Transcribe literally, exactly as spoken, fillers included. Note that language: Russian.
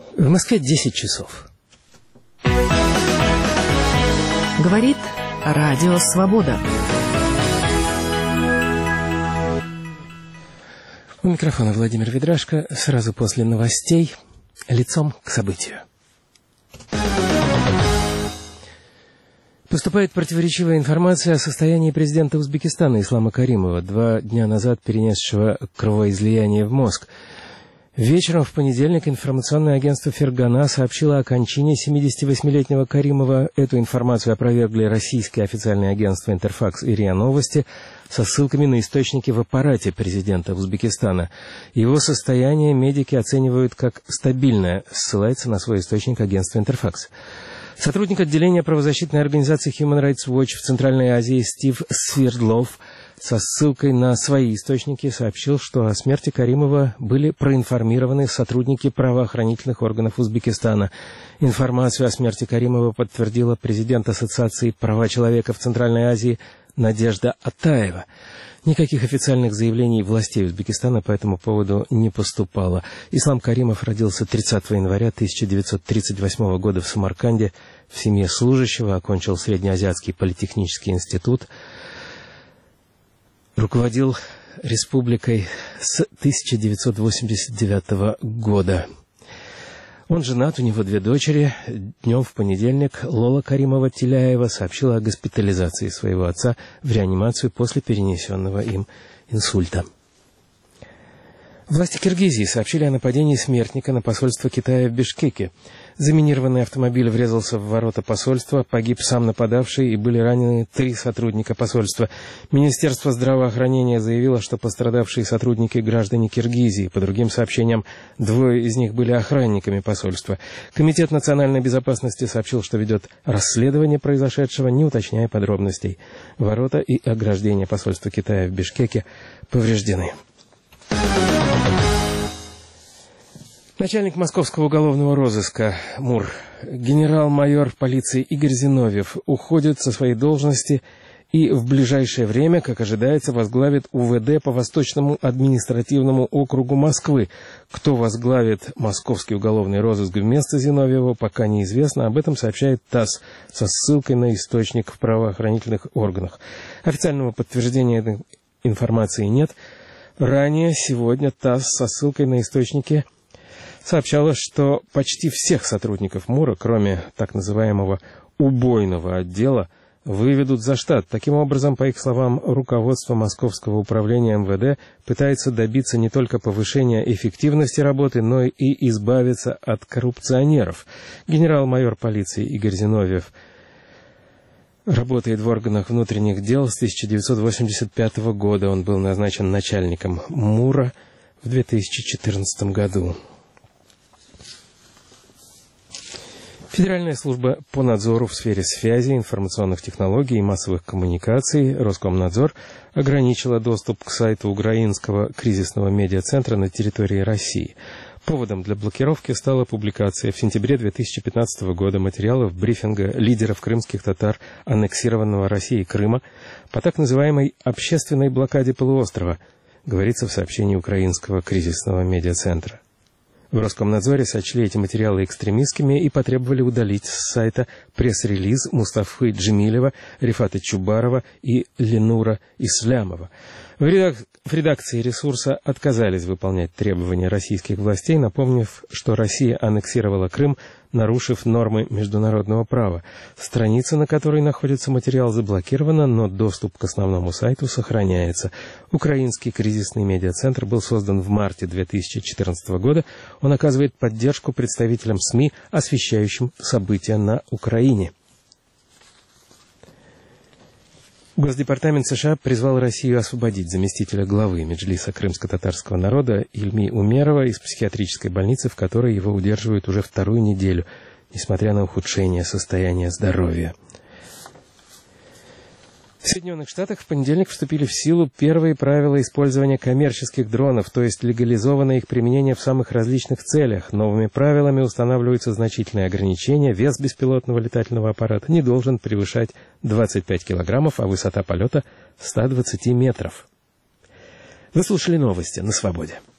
В Москве десять часов. Говорит Радио Свобода. У микрофона Владимир Ведрашко. Сразу после новостей лицом к событию. Поступает противоречивая информация о состоянии президента Узбекистана Ислама Каримова, два дня назад перенесшего кровоизлияние в мозг. Вечером в понедельник информационное агентство «Фергана» сообщило о кончине семидесятивосьмилетнего Каримова. Эту информацию опровергли российские официальные агентства «Интерфакс» и РИА Новости со ссылками на источники в аппарате президента Узбекистана. Его состояние медики оценивают как стабильное, ссылается на свой источник агентство «Интерфакс». Сотрудник отделения правозащитной организации Human Rights Watch в Центральной Азии Стив Свердлов со ссылкой на свои источники сообщил, что о смерти Каримова были проинформированы сотрудники правоохранительных органов Узбекистана. Информацию о смерти Каримова подтвердила президент Ассоциации права человека в Центральной Азии Надежда Атаева. Никаких официальных заявлений властей Узбекистана по этому поводу не поступало. Ислам Каримов родился тридцатого января тысяча девятьсот тридцать восьмого года в Самарканде в семье служащего, окончил Среднеазиатский политехнический институт, руководил республикой с тысяча девятьсот восемьдесят девятого года. Он женат, у него две дочери. Днем в понедельник Лола Каримова-Тиляева сообщила о госпитализации своего отца в реанимацию после перенесенного им инсульта. Власти Киргизии сообщили о нападении смертника на посольство Китая в Бишкеке. Заминированный автомобиль врезался в ворота посольства, погиб сам нападавший и были ранены три сотрудника посольства. Министерство здравоохранения заявило, что пострадавшие сотрудники граждане Киргизии. По другим сообщениям, двое из них были охранниками посольства. Комитет национальной безопасности сообщил, что ведет расследование произошедшего, не уточняя подробностей. Ворота и ограждение посольства Китая в Бишкеке повреждены. Начальник московского уголовного розыска МУР, генерал-майор полиции Игорь Зиновьев, уходит со своей должности и в ближайшее время, как ожидается, возглавит УВД по Восточному административному округу Москвы. Кто возглавит московский уголовный розыск вместо Зиновьева, пока неизвестно. Об этом сообщает ТАСС со ссылкой на источник в правоохранительных органах. Официального подтверждения этой информации нет. Ранее сегодня ТАСС со ссылкой на источники сообщала, что почти всех сотрудников МУРа, кроме так называемого убойного отдела, выведут за штат. Таким образом, по их словам, руководство Московского управления МВД пытается добиться не только повышения эффективности работы, но и избавиться от коррупционеров. Генерал-майор полиции Игорь Зиновьев работает в органах внутренних дел с тысяча девятьсот восемьдесят пятого года. Он был назначен начальником МУРа в две тысячи четырнадцатом году. Федеральная служба по надзору в сфере связи, информационных технологий и массовых коммуникаций Роскомнадзор ограничила доступ к сайту Украинского кризисного медиацентра на территории России. Поводом для блокировки стала публикация в сентябре две тысячи пятнадцатого года материалов брифинга лидеров крымских татар, аннексированного Россией Крыма, по так называемой общественной блокаде полуострова, говорится в сообщении Украинского кризисного медиацентра. В Роскомнадзоре сочли эти материалы экстремистскими и потребовали удалить с сайта пресс-релиз Мустафы Джемилева, Рифата Чубарова и Ленура Ислямова. В редакции ресурса отказались выполнять требования российских властей, напомнив, что Россия аннексировала Крым, нарушив нормы международного права. Страница, на которой находится материал, заблокирована, но доступ к основному сайту сохраняется. Украинский кризисный медиацентр был создан в марте две тысячи четырнадцатого года. Он оказывает поддержку представителям СМИ, освещающим события на Украине. Госдепартамент США призвал Россию освободить заместителя главы Меджлиса крымско-татарского народа Ильми Умерова из психиатрической больницы, в которой его удерживают уже вторую неделю, несмотря на ухудшение состояния здоровья. В Соединенных Штатах в понедельник вступили в силу первые правила использования коммерческих дронов, то есть легализовано их применение в самых различных целях. Новыми правилами устанавливаются значительные ограничения. Вес беспилотного летательного аппарата не должен превышать двадцать пять килограммов, а высота полета сто двадцать метров. Вы слушали новости на Свободе.